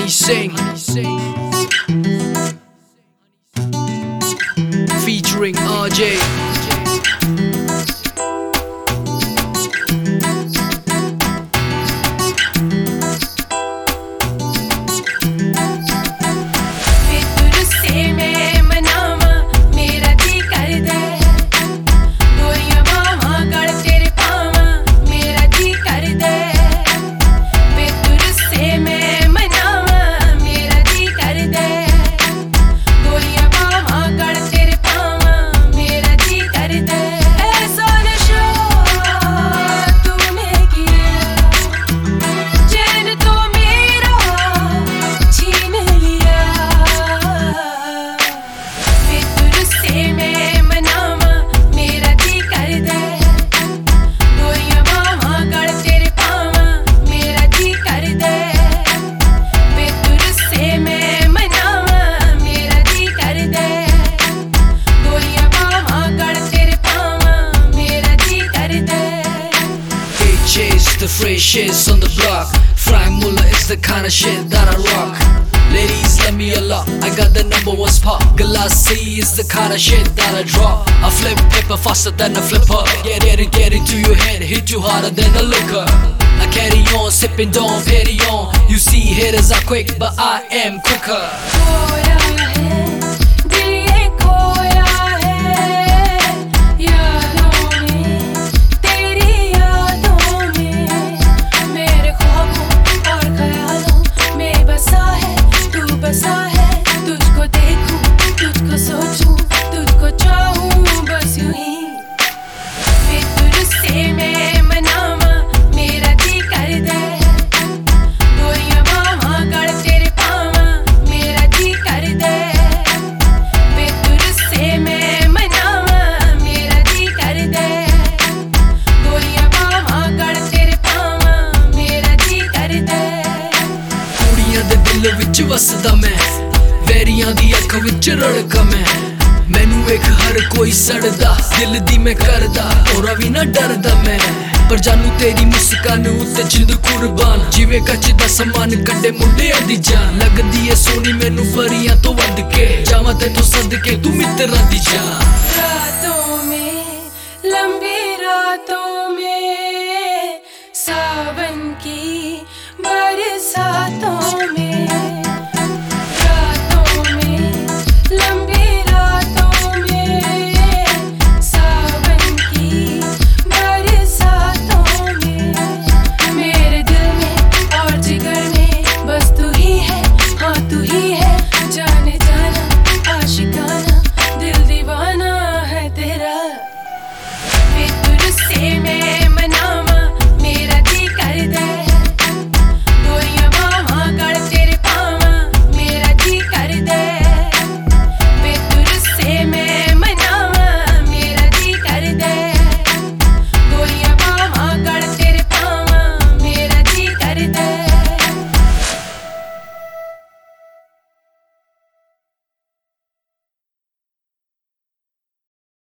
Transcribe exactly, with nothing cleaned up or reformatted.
Honey Singh featuring R J. The freshest on the block. Frank Muller is the kind of shit that I rock. Ladies love me a lot, I got the number one spot. Galassi is the kind of shit that I drop. I flip paper faster than a flipper. Get it and get into your head, hit you harder than a liquor. I carry on, sipping Dom Perignon. You see hitters are quick, but I am quicker. विच वसदा मैं वैरियां दी अख विच रड़का मैं मैनू वेख हर कोई सड़दा दिल दी मैं करदा औरा भी ना डरदा मैं पर जानू तेरी मुस्कान उत्ते जिंद कुर्बान जिवे कच दा समान कड्डे मुंडियां दी जान लगदी ऐ सोनी मैनू परियां तो वध के जावां तैनू सद के तू मित्तरां दी जान रातों में लंबी रातों